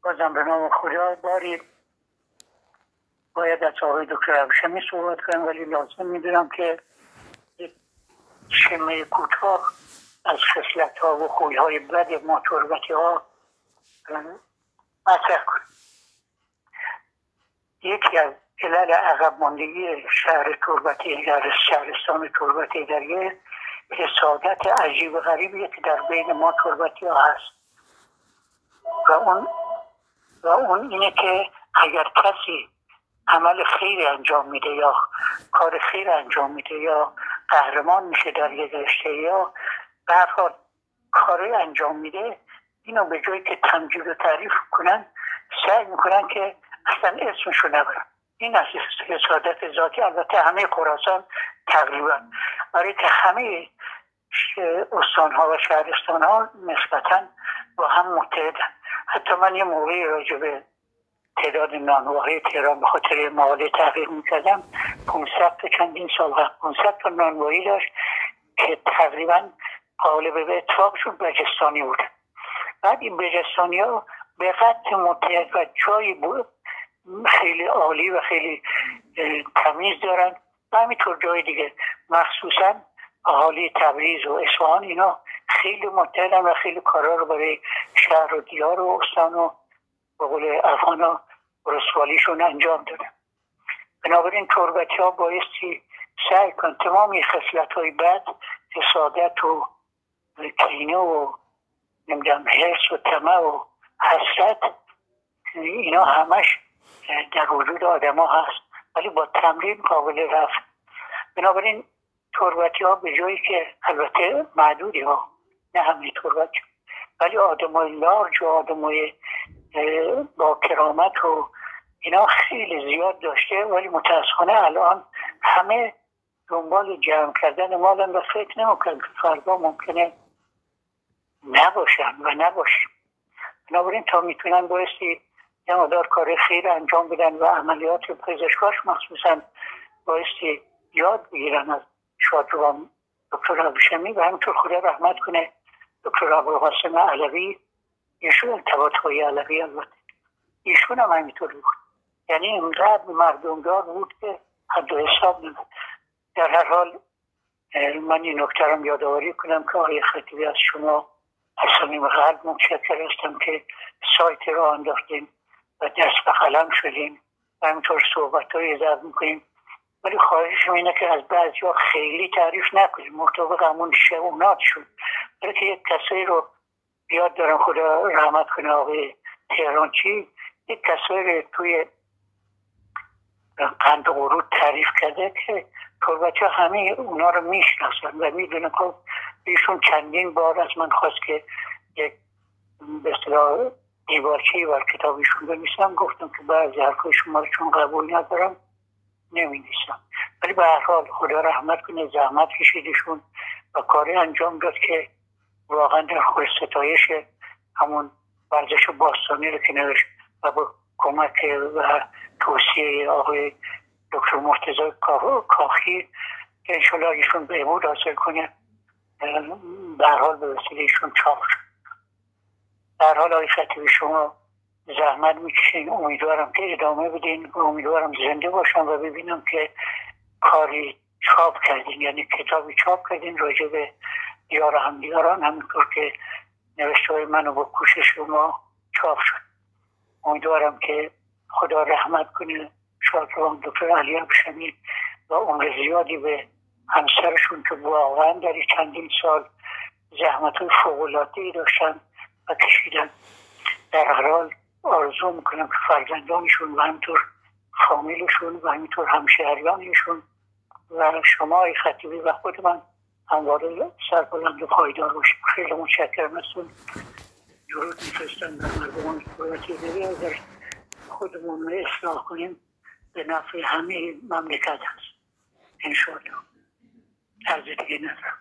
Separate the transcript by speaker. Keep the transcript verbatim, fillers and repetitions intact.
Speaker 1: بازم به نام خدا باری باید از آقای دکتر ابریشمی صحبت کنم، ولی لازم میدونم که یک شمه کوتاه از خصلت ها و خوی های بد ما تربتی ها مطرح کنم. یکی از علل عقب ماندگی شهر تربتی در شهرستان تربتی در یه حسادت عجیب و غریبیه که در بین ما تربتی ها هست و اون و اون اینه که اگر کسی عمل خیر انجام میده یا کار خیر انجام میده یا قهرمان میشه در یک رشته یا به هر حال کاری انجام میده، اینو به جایی که تمجید و تعریف کنن سعی میکنن که اصلا اسمشو نبرن. این از حسادت ذاتی. البته همه خراسان تقریبا، برای که همه استانها و شهرستانها نسبتا با هم متحدن. حتی من یه موقعی راجع به تعداد نانوایی تهران به خاطر مقاله تحقیق میکردم، پانصد تا چندین سال قبل پانصد تا نانوایی داشت که تقریبا قالب به اتفاقشون بجستانی بودن. بعد این بجستانی ها به قطع متحد و جایی بود خیلی عالی و خیلی تمیز دارن و همینطور جای دیگه، مخصوصا اهالی تبریز و اصفهان، اینا خیلی متحدن و خیلی کارا رو برای شهر و دیار و استان و به قول افغانا رسوالیشون انجام دادن. بنابراین تربتی ها بایستی سعی کن تمامی خصلت های بد، حسادت و کینه و نمیدونم حرص و طمع و حسرت، اینا همش در وجود آدم ها هست ولی با تمرین قابل رفع. بنابراین تربتی ها به جایی که البته معدودی ها، نه همه تربتی، ولی آدم های لارج و آدم های با کرامت و اینا خیلی زیاد داشته، ولی متاسفانه الان همه دنبال جمع کردن مالن و فکر نمیکنن که فردا ممکنه نباشن و نباشیم. بنابراین تا میتونن بایستی یه مقدار کار خیر انجام بدن و عملیات پزشکاش مخصوصا بایستی یاد بگیرن از شادروان دکتر ابریشمی و همینطور خدا رحمت کنه دکتر ابوالقاسم علوی. ایشون ارتباط‌های علوی البته ایشون هم همینطور بود، یعنی اینقدر مردمدار بود که حد و حساب نمید. در هر حال من این نکته رو یادآوری کنم که آقای خطیبی از شما از صمیم قلب متشکر هستم که سایت رو انداختیم و دست به قلم شدیم و همینطور صحبت‌های ضبط می‌کنیم، ولی خواهشم اینه که از بعضی‌ها خیلی تعریف نکنیم مطابق همون شعونات شد، برای که یک کسایی رو بیاد دارم خدا رحمت کنه آقای تهرانچی، یک کسایی رو توی قند و قرود تعریف کرده که تربتی ها همه اونا رو میشناسن و میدونه که ایشون چندین بار از من خواست که یک به اصطلاح دیوارچه‌ای بر کتابیشون بنویسم. گفتم که بعضی حرفای شما رو چون قبول ندارم نمی‌نویسم، ولی به هر حال خدا رحمت کنه زحمت کشیدشون و کاری انجام داد که واقعا در خور ستایش همون ورزش باستانی رو که نوشت و با کمک و توصیه آقای دکتر مرتضی کاخی که انشالله ایشون بهبود حاصل کنه به هر حال به وسیله ایشون چاپ شد. در حال آقای خطیبی شما زحمت میکشین، امیدوارم که ادامه بدین و امیدوارم زنده باشم و ببینم که کاری چاپ کردین، یعنی کتابی چاپ کردین راجع به دیار همدیگران، همینطور که نوشته های منو با کوشش شما چاپ شد. امیدوارم که خدا رحمت کنه شادروان دکتر علی ابریشمی و عمر زیادی به همسرشون که واقعا در چندین سال زحمت فوق‌العاده‌ای داشتن و کشیدن. در هر حال آرزو میکنم که فرزندانشون و همینطور فامیلشون و همینطور همشهریانشون و شما ای خطیبی و خود من همواره سربلند و پایدار باشیم. خیلی متشکرم ازتون. درود میفرستم در مردمان تربتی دیگه اگر خودمون رو اصلاح کنیم به نفع همه مملکت هست انشاءالله. عرض دیگه ندارم.